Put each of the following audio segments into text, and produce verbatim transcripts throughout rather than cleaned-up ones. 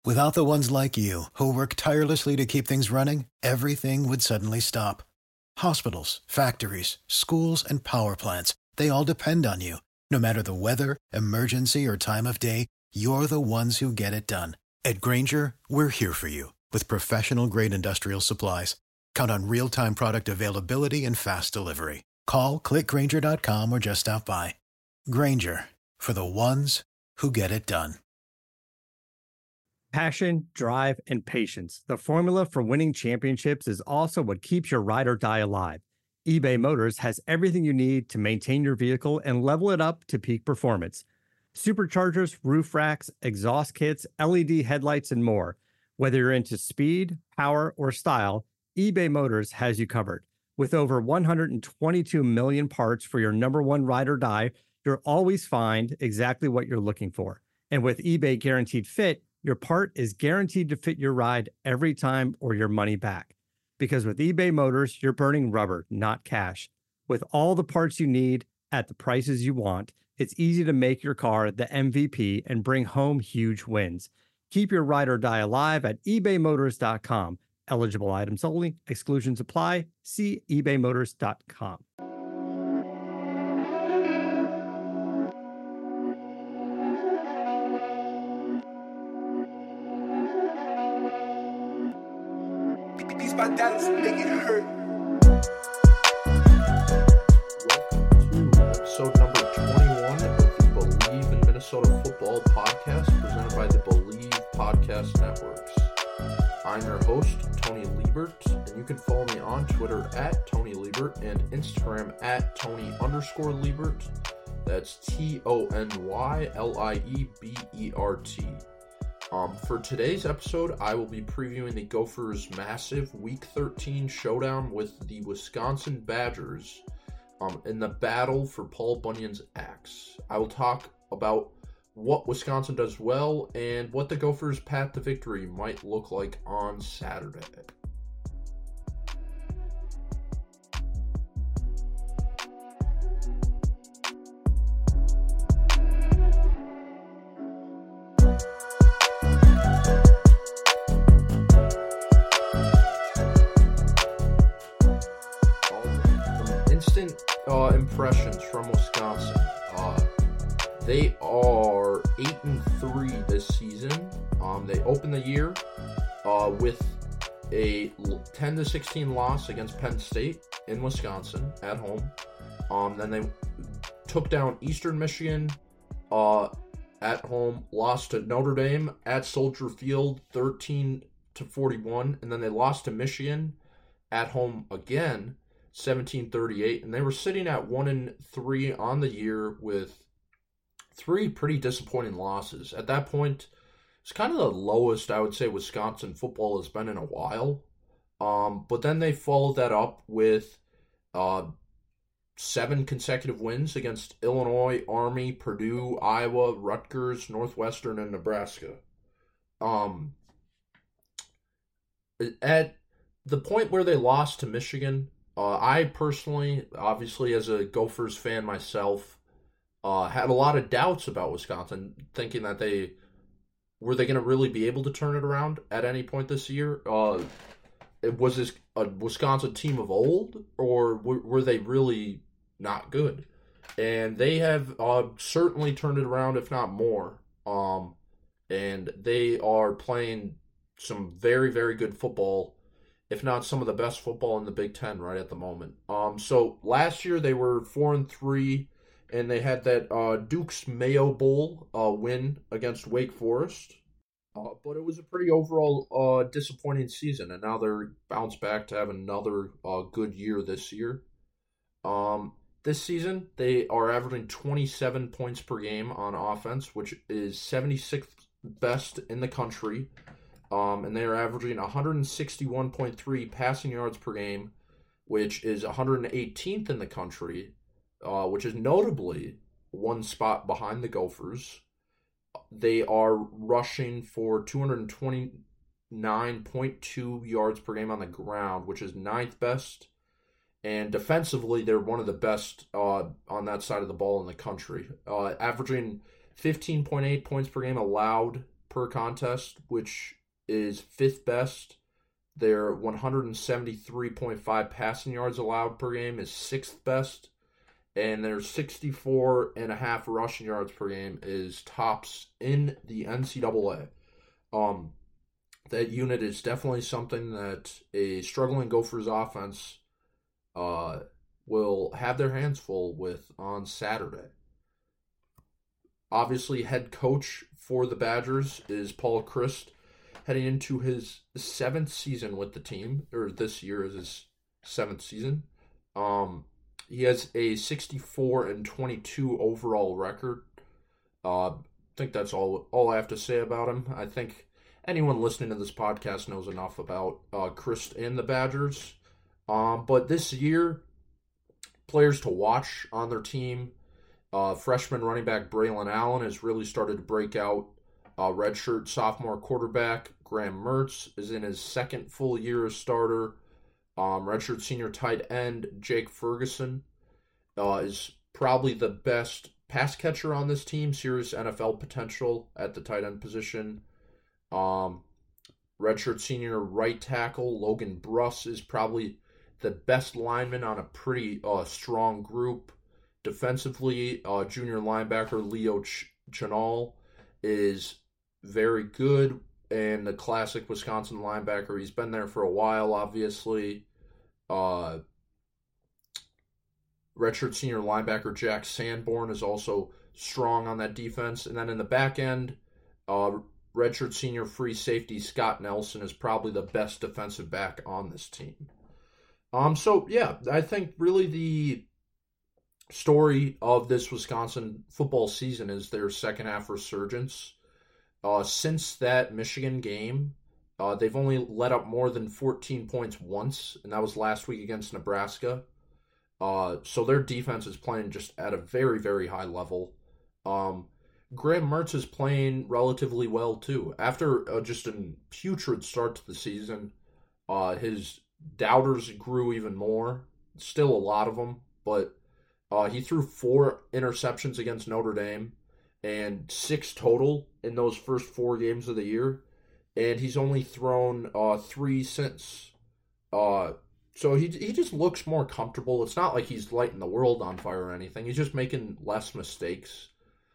Without the ones like you, who work tirelessly to keep things running, everything would suddenly stop. Hospitals, factories, schools, and power plants, they all depend on you. No matter the weather, emergency, or time of day, you're the ones who get it done. At Grainger, we're here for you with professional-grade industrial supplies. Count on real-time product availability and fast delivery. Call, click Grainger dot com, or just stop by. Grainger, for the ones who get it done. Passion, drive, and patience. The formula for winning championships is also what keeps your ride or die alive. eBay Motors has everything you need to maintain your vehicle and level it up to peak performance. Superchargers, roof racks, exhaust kits, L E D headlights, and more. Whether you're into speed, power, or style, eBay Motors has you covered. With over one hundred twenty-two million parts for your number one ride or die, you'll always find exactly what you're looking for. And with eBay Guaranteed Fit, your part is guaranteed to fit your ride every time or your money back. Because with eBay Motors, you're burning rubber, not cash. With all the parts you need at the prices you want, it's easy to make your car the M V P and bring home huge wins. Keep your ride or die alive at ebay motors dot com. Eligible items only. Exclusions apply. See ebay motors dot com. My dad's making it hurt. Welcome to episode number twenty-one of the Believe in Minnesota Football podcast presented by the Believe Podcast Networks. I'm your host, Tony Liebert, and you can follow me on Twitter at Tony Liebert and Instagram at Tony underscore Liebert. That's T O N Y L I E B E R T. Um, for today's episode, I will be previewing the Gophers' massive Week thirteen showdown with the Wisconsin Badgers um, in the battle for Paul Bunyan's axe. I will talk about what Wisconsin does well and what the Gophers' path to victory might look like on Saturday. Uh, impressions from Wisconsin. Uh, they are eight and three this season. Um, they opened the year uh, with a ten to sixteen loss against Penn State in Wisconsin at home. Um, then they took down Eastern Michigan uh, at home, lost to Notre Dame at Soldier Field thirteen to forty-one, and then they lost to Michigan at home again, seventeen thirty-eight, and they were sitting at one and three on the year with three pretty disappointing losses. At that point, it's kind of the lowest I would say Wisconsin football has been in a while. Um, but then they followed that up with uh, seven consecutive wins against Illinois, Army, Purdue, Iowa, Rutgers, Northwestern, and Nebraska. Um, at the point where they lost to Michigan, Uh, I personally, obviously as a Gophers fan myself, uh, had a lot of doubts about Wisconsin, thinking that they, were they going to really be able to turn it around at any point this year? Uh, was this a Wisconsin team of old, or w- were they really not good? And they have uh, certainly turned it around, if not more. Um, and they are playing some very, very good football, if not some of the best football in the Big Ten right at the moment. Um, so last year they were four and three, and they had that uh, Duke's Mayo Bowl uh, win against Wake Forest. Uh, but it was a pretty overall uh, disappointing season, and now they're bounced back to have another uh, good year this year. Um, this season they are averaging twenty-seven points per game on offense, which is seventy-sixth best in the country. Um, and they are averaging one sixty-one point three passing yards per game, which is one hundred eighteenth in the country, uh, which is notably one spot behind the Gophers. They are rushing for two twenty-nine point two yards per game on the ground, which is ninth best. And defensively, they're one of the best uh, on that side of the ball in the country, uh, averaging fifteen point eight points per game allowed per contest, which is fifth best. Their one seventy-three point five passing yards allowed per game is sixth best. And their sixty-four and a half rushing yards per game is tops in the N C double A. Um, that unit is definitely something that a struggling Gophers offense uh, will have their hands full with on Saturday. Obviously, head coach for the Badgers is Paul Chryst, heading into his seventh season with the team, or this year is his seventh season. Um, he has a sixty-four and twenty-two overall record. Uh, I think that's all all I have to say about him. I think anyone listening to this podcast knows enough about uh, Chryst and the Badgers. Um, but this year, players to watch on their team, uh, freshman running back Braylon Allen has really started to break out. Uh, redshirt sophomore quarterback Graham Mertz is in his second full year as starter. Um, redshirt senior tight end Jake Ferguson uh, is probably the best pass catcher on this team. Serious N F L potential at the tight end position. Um, redshirt senior right tackle Logan Bruss is probably the best lineman on a pretty uh, strong group. Defensively, uh, junior linebacker Leo Ch- Chenal is very good, and the classic Wisconsin linebacker. He's been there for a while, obviously. Uh, redshirt senior linebacker Jack Sanborn is also strong on that defense. And then in the back end, uh, redshirt senior free safety Scott Nelson is probably the best defensive back on this team. Um, so, yeah, I think really the story of this Wisconsin football season is their second half resurgence. Uh, since that Michigan game, uh, they've only let up more than fourteen points once, and that was last week against Nebraska. Uh, so their defense is playing just at a very, very high level. Um, Graham Mertz is playing relatively well, too. After uh, just a putrid start to the season, uh, his doubters grew even more. Still a lot of them, but uh, he threw four interceptions against Notre Dame and six total in those first four games of the year, and he's only thrown uh, three since. Uh, so he he just looks more comfortable. It's not like he's lighting the world on fire or anything. He's just making less mistakes.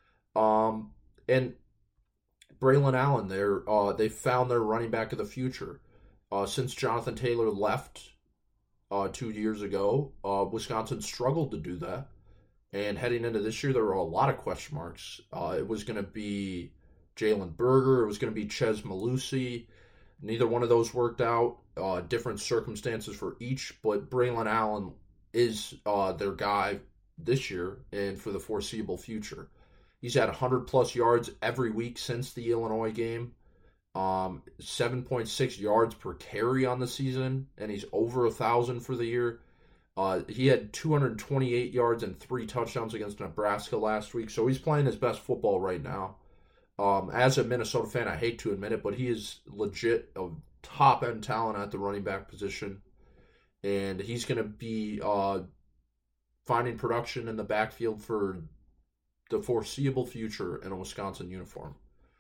Um, and Braylon Allen, they're uh, they found their running back of the future. Uh, since Jonathan Taylor left uh, two years ago, uh, Wisconsin struggled to do that. And heading into this year, there were a lot of question marks. Uh, it was going to be Jalen Berger. It was going to be Chez Malusi. Neither one of those worked out. Uh, different circumstances for each. But Braylon Allen is uh, their guy this year and for the foreseeable future. He's had one hundred plus yards every week since the Illinois game. Um, seven point six yards per carry on the season. And he's over one thousand for the year. Uh, he had two hundred twenty-eight yards and three touchdowns against Nebraska last week, so he's playing his best football right now. Um, as a Minnesota fan, I hate to admit it, but he is legit a top-end talent at the running back position, and he's going to be uh, finding production in the backfield for the foreseeable future in a Wisconsin uniform.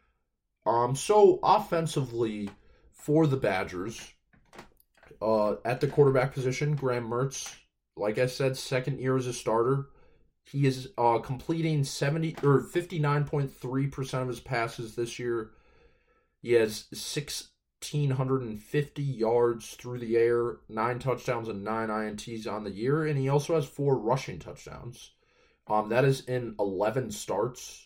Um, so, offensively, for the Badgers, uh, at the quarterback position, Graham Mertz, like I said, second year as a starter. He is uh, completing seventy or fifty-nine point three percent of his passes this year. He has one thousand six hundred fifty yards through the air, nine touchdowns and nine I N Ts on the year, and he also has four rushing touchdowns. Um, that is in eleven starts,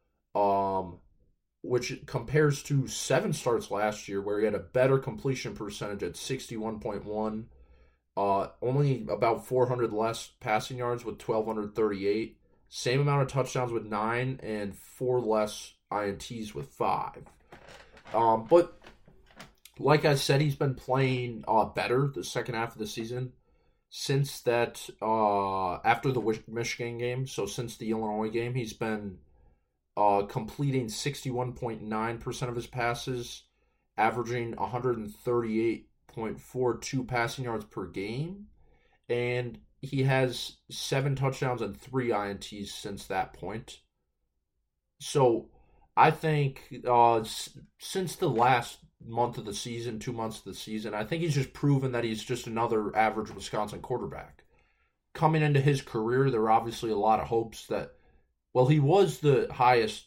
um, which compares to seven starts last year where he had a better completion percentage at sixty-one point one. Uh, only about four hundred less passing yards with one thousand two hundred thirty-eight. Same amount of touchdowns with nine and four less I N Ts with five. Um, but like I said, he's been playing uh, better the second half of the season since that, uh, after the Michigan game. So since the Illinois game, he's been uh, completing sixty-one point nine percent of his passes, averaging one hundred thirty-eight point four two passing yards per game, and he has seven touchdowns and three I N Ts since that point. So I think uh, s- since the last month of the season, two months of the season, I think he's just proven that he's just another average Wisconsin quarterback. Coming into his career, there were obviously a lot of hopes that, well, he was the highest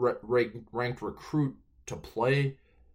ranked recruit to play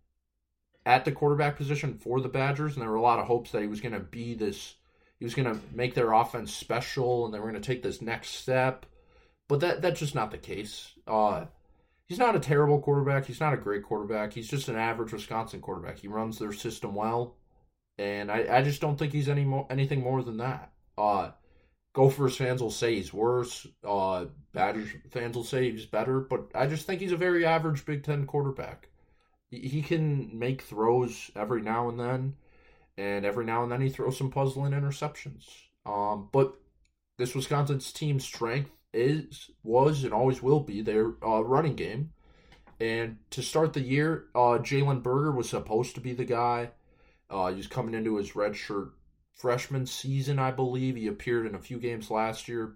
at the quarterback position for the Badgers, and there were a lot of hopes that he was going to be this, he was going to make their offense special, and they were going to take this next step. But that that's just not the case. Uh, he's not a terrible quarterback. He's not a great quarterback. He's just an average Wisconsin quarterback. He runs their system well, and I, I just don't think he's any more, anything more than that. Uh, Gophers fans will say he's worse. Uh, Badgers fans will say he's better. But I just think he's a very average Big Ten quarterback. He can make throws every now and then, and every now and then he throws some puzzling interceptions. Um, but this Wisconsin's team's strength is, was, and always will be their uh, running game. And to start the year, uh, Jalen Berger was supposed to be the guy. Uh, he was coming into his redshirt freshman season, I believe. He appeared in a few games last year.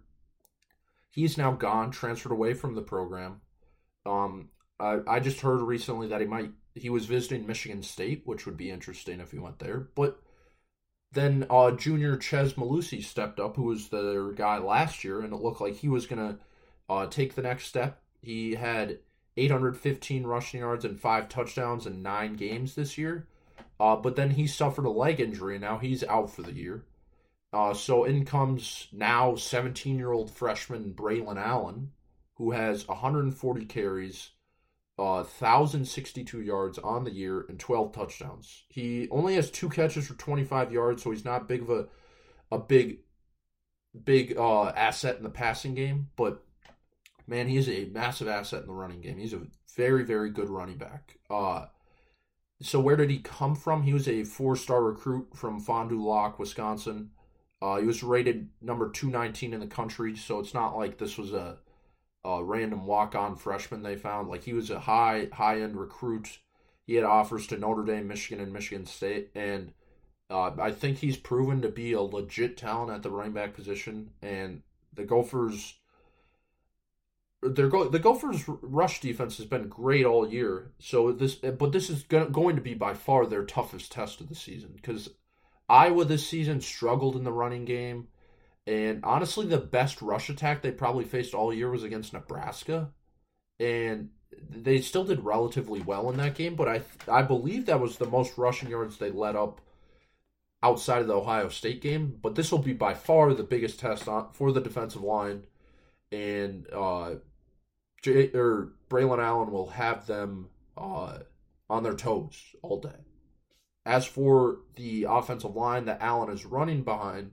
He's now gone, transferred away from the program. Um, I, I just heard recently that he might he was visiting Michigan State, which would be interesting if he went there. But then uh, junior Ches Malusi stepped up, who was their guy last year, and it looked like he was going to uh, take the next step. He had eight hundred fifteen rushing yards and five touchdowns in nine games this year. Uh, but then he suffered a leg injury, and now he's out for the year. Uh, so in comes now seventeen-year-old freshman Braylon Allen, who has one hundred forty carries, Uh, one thousand sixty-two yards on the year, and twelve touchdowns. He only has two catches for twenty-five yards, so he's not big of a a big big uh, asset in the passing game. But man, he is a massive asset in the running game. He's a very very good running back. Uh, so where did he come from? He was a four-star recruit from Fond du Lac, Wisconsin. Uh, he was rated number two nineteen in the country, so it's not like this was a A random walk-on freshman they found. Like, he was a high, high-end recruit. He had offers to Notre Dame, Michigan, and Michigan State. And uh, I think he's proven to be a legit talent at the running back position. And the Gophers, their go, the Gophers' rush defense has been great all year. So this, but this is going to be by far their toughest test of the season, because Iowa this season struggled in the running game. And honestly, the best rush attack they probably faced all year was against Nebraska. And they still did relatively well in that game, but I I believe that was the most rushing yards they let up outside of the Ohio State game. But this will be by far the biggest test on, for the defensive line. And uh, J, or Braylon Allen will have them uh, on their toes all day. As for the offensive line that Allen is running behind,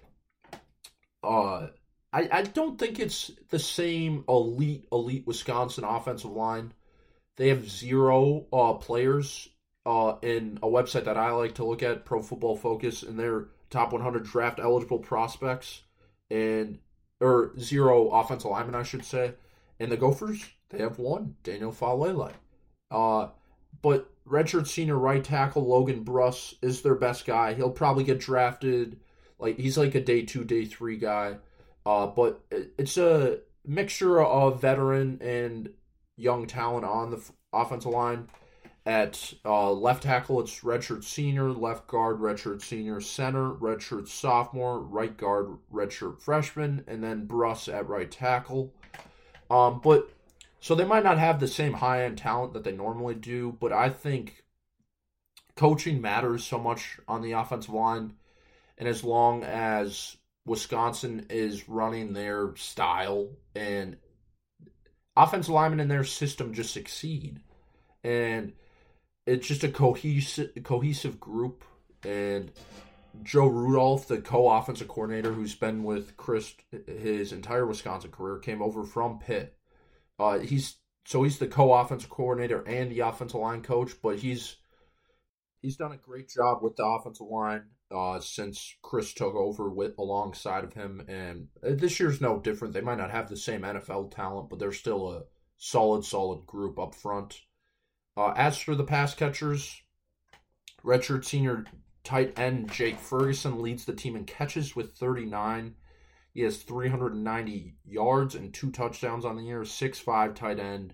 Uh, I, I don't think it's the same elite, elite Wisconsin offensive line. They have zero uh, players uh, in a website that I like to look at, Pro Football Focus, in their top one hundred draft eligible prospects, and or zero offensive linemen, I should say. And the Gophers, they have one, Daniel Faalele. Uh, but redshirt senior right tackle Logan Bruss is their best guy. He'll probably get drafted. Like, he's like a day two, day three guy. Uh, but it's a mixture of veteran and young talent on the offensive line. At uh, left tackle, it's redshirt senior, left guard, redshirt senior, center, redshirt sophomore, right guard, redshirt freshman, and then Bruss at right tackle. Um, but so they might not have the same high-end talent that they normally do, but I think coaching matters so much on the offensive line. And as long as Wisconsin is running their style and offensive linemen in their system just succeed, and it's just a cohesive, cohesive group. And Joe Rudolph, the co-offensive coordinator who's been with Chris his entire Wisconsin career, came over from Pitt. Uh, he's so he's the co-offensive coordinator and the offensive line coach, but he's he's done a great job with the offensive line uh, since Chris took over with alongside of him. And this year's no different. They might not have the same N F L talent, but they're still a solid, solid group up front. Uh, as for the pass catchers, redshirt senior tight end Jake Ferguson leads the team in catches with thirty-nine. He has three hundred ninety yards and two touchdowns on the year. six five tight end.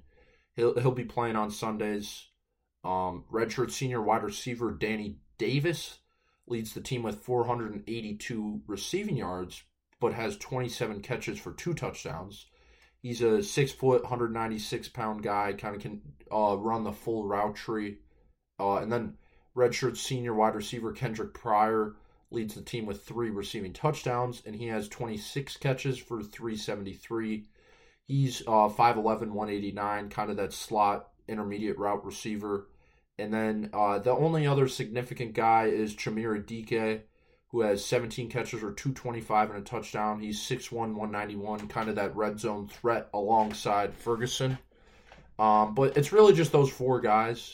He'll he'll be playing on Sundays. Um, redshirt senior wide receiver Danny Davis leads the team with four hundred eighty-two receiving yards, but has twenty-seven catches for two touchdowns. He's a six foot, one hundred ninety-six pound guy, kind of can uh, run the full route tree. Uh, and then redshirt senior wide receiver Kendrick Pryor leads the team with three receiving touchdowns, and he has twenty-six catches for three seventy-three. He's uh, five eleven, one eighty-nine, kind of that slot intermediate route receiver. And then uh, the only other significant guy is Chimere Dike, who has seventeen catches or two twenty-five and a touchdown. He's six one, one ninety-one, kind of that red zone threat alongside Ferguson. Um, but it's really just those four guys.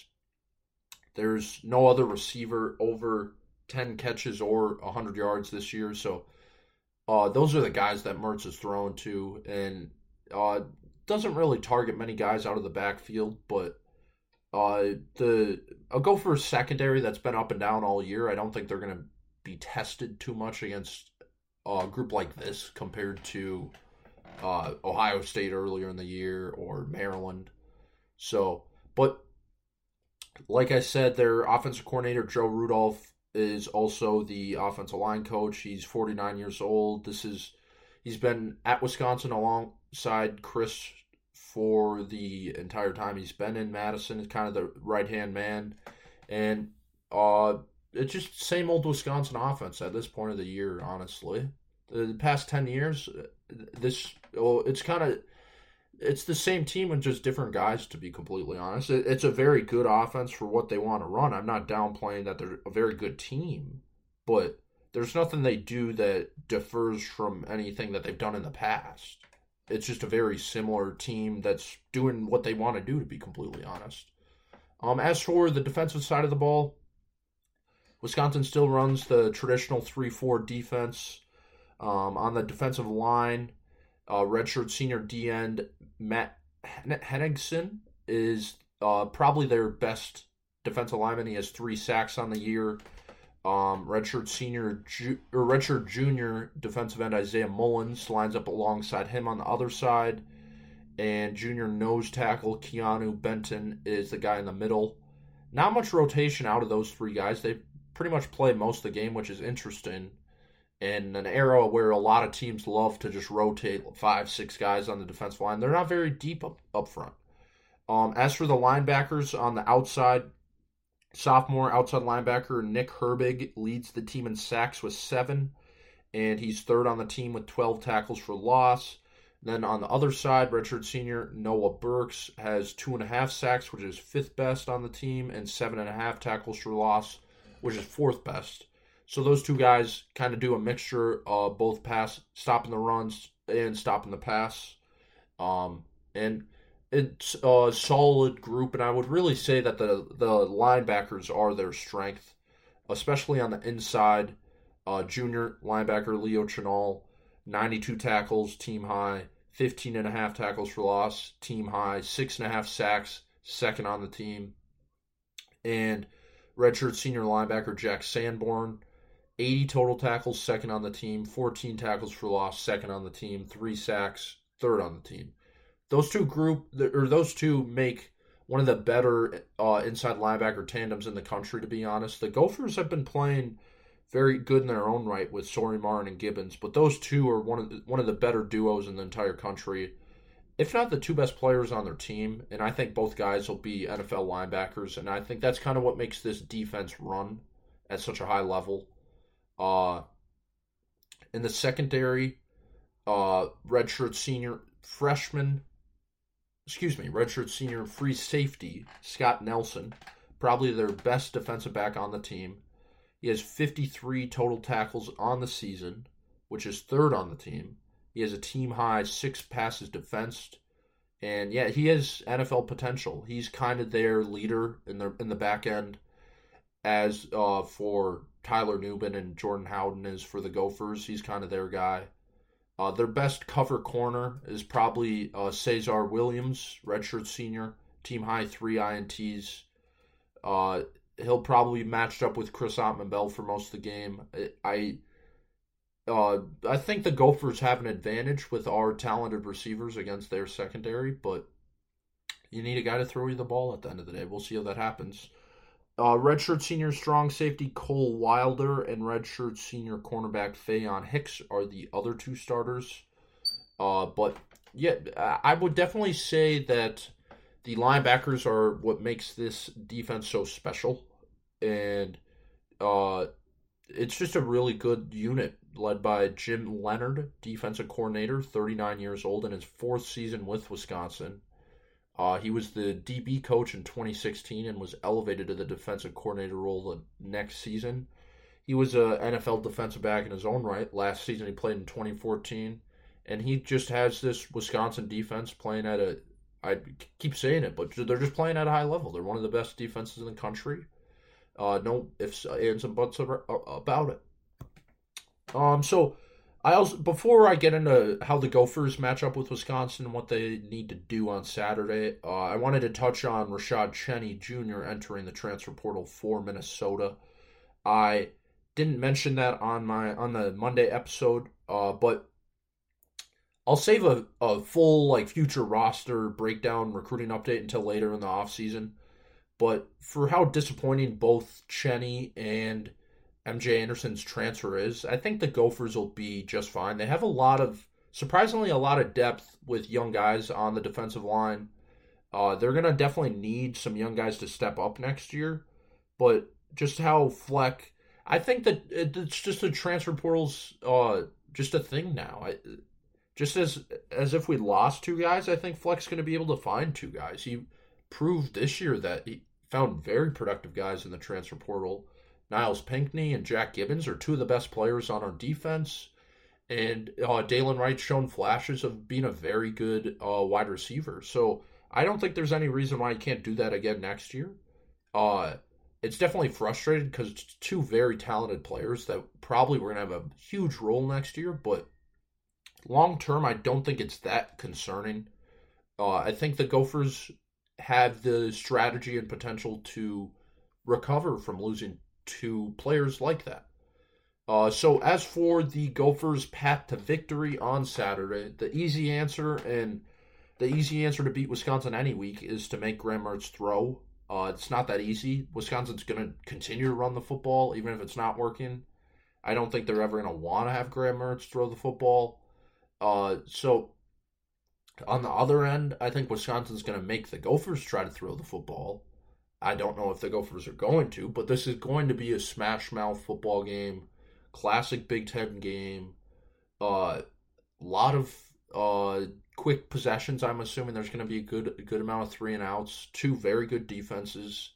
There's no other receiver over ten catches or one hundred yards this year. So uh, those are the guys that Mertz is throwing to. And uh, doesn't really target many guys out of the backfield, but uh, the I'll go for a secondary that's been up and down all year. I don't think they're going to be tested too much against a group like this compared to uh, Ohio State earlier in the year or Maryland. So, but like I said, their offensive coordinator, Joe Rudolph, is also the offensive line coach. He's forty-nine years old. This is he's been at Wisconsin alongside Chris for the entire time he's been in Madison. He's kind of the right-hand man. And uh, it's just same old Wisconsin offense at this point of the year, honestly. The past ten years, this oh, it's kind of it's the same team with just different guys, to be completely honest. It, it's a very good offense for what they want to run. I'm not downplaying that they're a very good team, but there's nothing they do that differs from anything that they've done in the past. It's just a very similar team that's doing what they want to do, to be completely honest. Um, as for the defensive side of the ball, Wisconsin still runs the traditional three four defense. Um, on the defensive line, uh, redshirt senior D-end Matt Henningsen is uh, probably their best defensive lineman. He has three sacks on the year. Um, redshirt senior ju- or redshirt junior defensive end Isaiah Mullins lines up alongside him on the other side, and junior nose tackle Keanu Benton is the guy in the middle. Not much rotation out of those three guys. They pretty much play most of the game, which is interesting. In an era where a lot of teams love to just rotate five, six guys on the defensive line, they're not very deep up, up front. Um, as for the linebackers on the outside, sophomore outside linebacker Nick Herbig leads the team in sacks with seven, and he's third on the team with twelve tackles for loss. Then on the other side, redshirt senior Noah Burks has two and a half sacks, which is fifth best on the team, and seven and a half tackles for loss, which is fourth best. So those two guys kind of do a mixture of both pass, stopping the runs and stopping the pass. Um, and it's a solid group, and I would really say that the, the linebackers are their strength, especially on the inside. Uh, junior linebacker Leo Chenal, ninety-two tackles, team high, fifteen and a half tackles for loss, team high, six and a half sacks, second on the team. And redshirt senior linebacker Jack Sanborn, eighty total tackles, second on the team, fourteen tackles for loss, second on the team, three sacks, third on the team. Those two group or those two make one of the better uh, inside linebacker tandems in the country, to be honest. The Gophers have been playing very good in their own right with Sori Martin and Gibbons, but those two are one of the, one of the better duos in the entire country, if not the two best players on their team. And I think both guys will be N F L linebackers, and I think that's kind of what makes this defense run at such a high level. Uh, in the secondary, uh, redshirt senior freshman, excuse me, redshirt senior free safety Scott Nelson, probably their best defensive back on the team. He has fifty-three total tackles on the season, which is third on the team. He has a team-high six passes defensed. And, yeah, he has N F L potential. He's kind of their leader in the in the back end, as uh, for Tyler Nubin and Jordan Howden is for the Gophers. He's kind of their guy. Uh, their best cover corner is probably uh, Cesar Williams, redshirt senior, team-high three I N Ts. Uh, he'll probably be matched up with Chris Ottman-Bell for most of the game. I uh, I think the Gophers have an advantage with our talented receivers against their secondary, but you need a guy to throw you the ball at the end of the day. We'll see how that happens. Uh, redshirt senior strong safety Cole Wilder and redshirt senior cornerback Faion Hicks are the other two starters. Uh, but yeah, I would definitely say that the linebackers are what makes this defense so special. And uh, it's just a really good unit led by Jim Leonard, defensive coordinator, thirty-nine years old, in his fourth season with Wisconsin. Uh, he was the D B coach in twenty sixteen and was elevated to the defensive coordinator role the next season. He was an N F L defensive back in his own right. Last season he played in twenty fourteen. And he just has this Wisconsin defense playing at a, I keep saying it, but they're just playing at a high level. They're one of the best defenses in the country. Uh, no ifs, ands, and buts about it. Um, so I also, before I get into how the Gophers match up with Wisconsin and what they need to do on Saturday, uh, I wanted to touch on Rashad Cheney Junior entering the transfer portal for Minnesota. I didn't mention that on my on the Monday episode, uh, but I'll save a, a full like future roster breakdown recruiting update until later in the offseason. But for how disappointing both Cheney and M J Anderson's transfer is, I think the Gophers will be just fine. They have a lot of, surprisingly, a lot of depth with young guys on the defensive line. Uh, they're going to definitely need some young guys to step up next year. But just how Fleck, I think that it's just the transfer portal's uh, just a thing now. I, just as as if we lost two guys, I think Fleck's going to be able to find two guys. He proved this year that he found very productive guys in the transfer portal. Niles Pinckney and Jack Gibbons are two of the best players on our defense. And uh, Dalen Wright's shown flashes of being a very good uh, wide receiver. So I don't think there's any reason why he can't do that again next year. Uh, it's definitely frustrating because it's two very talented players that probably were going to have a huge role next year. But long term, I don't think it's that concerning. Uh, I think the Gophers have the strategy and potential to recover from losing two players like that. Uh, so as for the Gophers' path to victory on Saturday, the easy answer and the easy answer to beat Wisconsin any week is to make Graham Mertz throw. Uh, it's not that easy. Wisconsin's going to continue to run the football even if it's not working. I don't think they're ever going to want to have Graham Mertz throw the football. Uh, so on the other end, I think Wisconsin's going to make the Gophers try to throw the football. I don't know if the Gophers are going to, but this is going to be a smash-mouth football game, classic Big Ten game. A uh, lot of uh, quick possessions. I'm assuming there's going to be a good, a good amount of three and outs. Two very good defenses.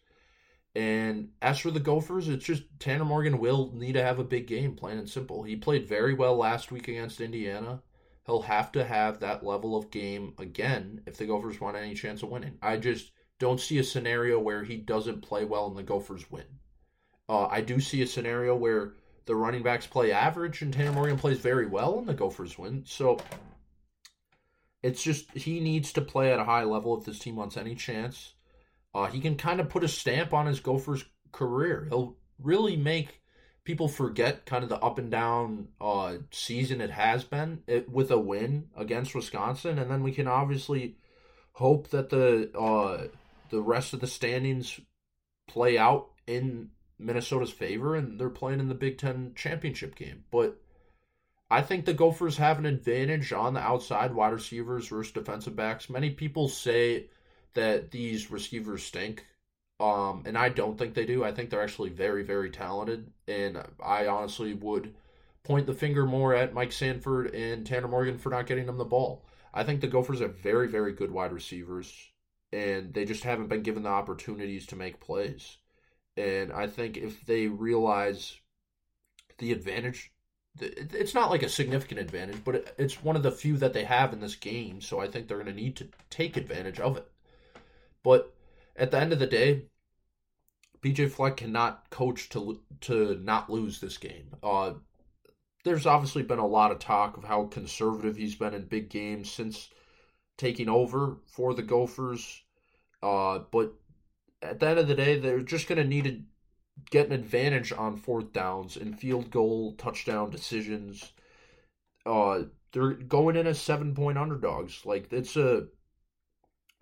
And as for the Gophers, it's just Tanner Morgan will need to have a big game, plain and simple. He played very well last week against Indiana. He'll have to have that level of game again if the Gophers want any chance of winning. I just don't see a scenario where he doesn't play well and the Gophers win. Uh, I do see a scenario where the running backs play average and Tanner Morgan plays very well and the Gophers win. So it's just he needs to play at a high level if this team wants any chance. Uh, he can kind of put a stamp on his Gophers career. He'll really make people forget kind of the up and down uh, season it has been it, with a win against Wisconsin. And then we can obviously hope that the uh, the rest of the standings play out in Minnesota's favor and they're playing in the Big Ten championship game. But I think the Gophers have an advantage on the outside wide receivers versus defensive backs. Many people say that these receivers stink. Um, and I don't think they do. I think they're actually very, very talented. And I honestly would point the finger more at Mike Sanford and Tanner Morgan for not getting them the ball. I think the Gophers have very, very good wide receivers. And they just haven't been given the opportunities to make plays. And I think if they realize the advantage, it's not like a significant advantage, but it's one of the few that they have in this game. So I think they're going to need to take advantage of it. But at the end of the day, B J Fleck cannot coach to to not lose this game. Uh, there's obviously been a lot of talk of how conservative he's been in big games since taking over for the Gophers. Uh, but at the end of the day, they're just going to need to get an advantage on fourth downs and field goal, touchdown decisions. Uh, they're going in as seven-point underdogs. Like, it's a...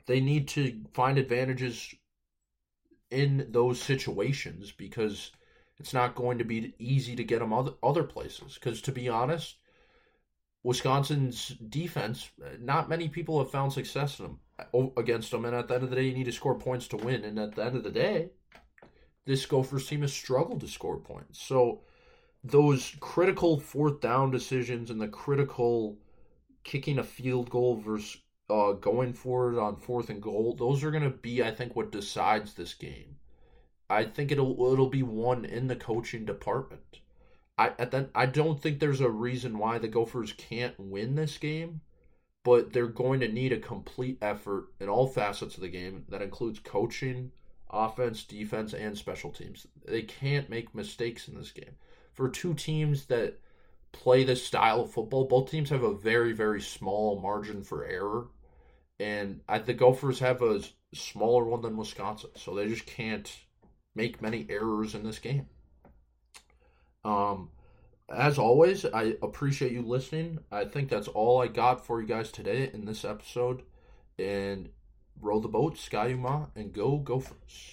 they need to find advantages in those situations because it's not going to be easy to get them other, other places. Because to be honest, Wisconsin's defense, not many people have found success in them, against them. And at the end of the day, you need to score points to win. And at the end of the day, this Gophers team has struggled to score points. So those critical fourth down decisions and the critical kicking a field goal versus uh, going for it on fourth and goal, those are going to be, I think, what decides this game. I think it'll it'll be won in the coaching department. I at that, I don't think there's a reason why the Gophers can't win this game, but they're going to need a complete effort in all facets of the game. That includes coaching, offense, defense, and special teams. They can't make mistakes in this game. For two teams that play this style of football, both teams have a very, very small margin for error. And I, the Gophers have a smaller one than Wisconsin, so they just can't make many errors in this game. Um, as always, I appreciate you listening. I think that's all I got for you guys today in this episode. And row the boat, Ski-U-Mah, and go Gophers.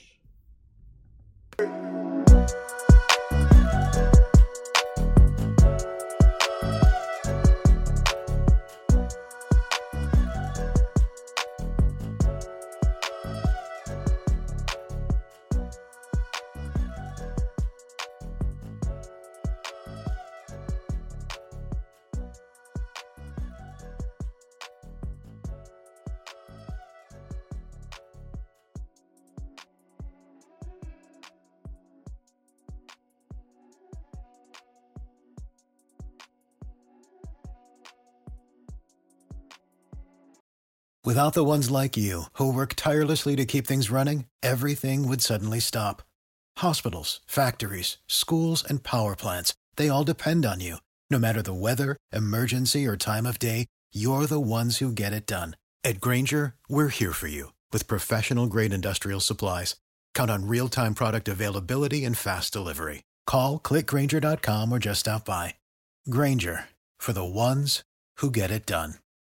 Without the ones like you, who work tirelessly to keep things running, everything would suddenly stop. Hospitals, factories, schools, and power plants, they all depend on you. No matter the weather, emergency, or time of day, you're the ones who get it done. At Grainger, we're here for you with professional-grade industrial supplies. Count on real-time product availability and fast delivery. Call, click Grainger dot com, or just stop by. Grainger, for the ones who get it done.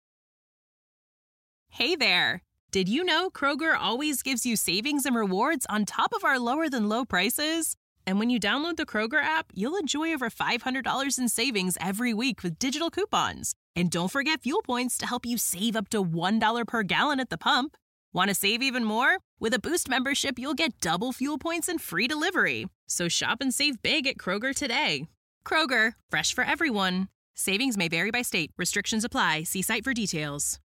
Hey there! Did you know Kroger always gives you savings and rewards on top of our lower-than-low prices? And when you download the Kroger app, you'll enjoy over five hundred dollars in savings every week with digital coupons. And don't forget fuel points to help you save up to one dollar per gallon at the pump. Want to save even more? With a Boost membership, you'll get double fuel points and free delivery. So shop and save big at Kroger today. Kroger, fresh for everyone. Savings may vary by state. Restrictions apply. See site for details.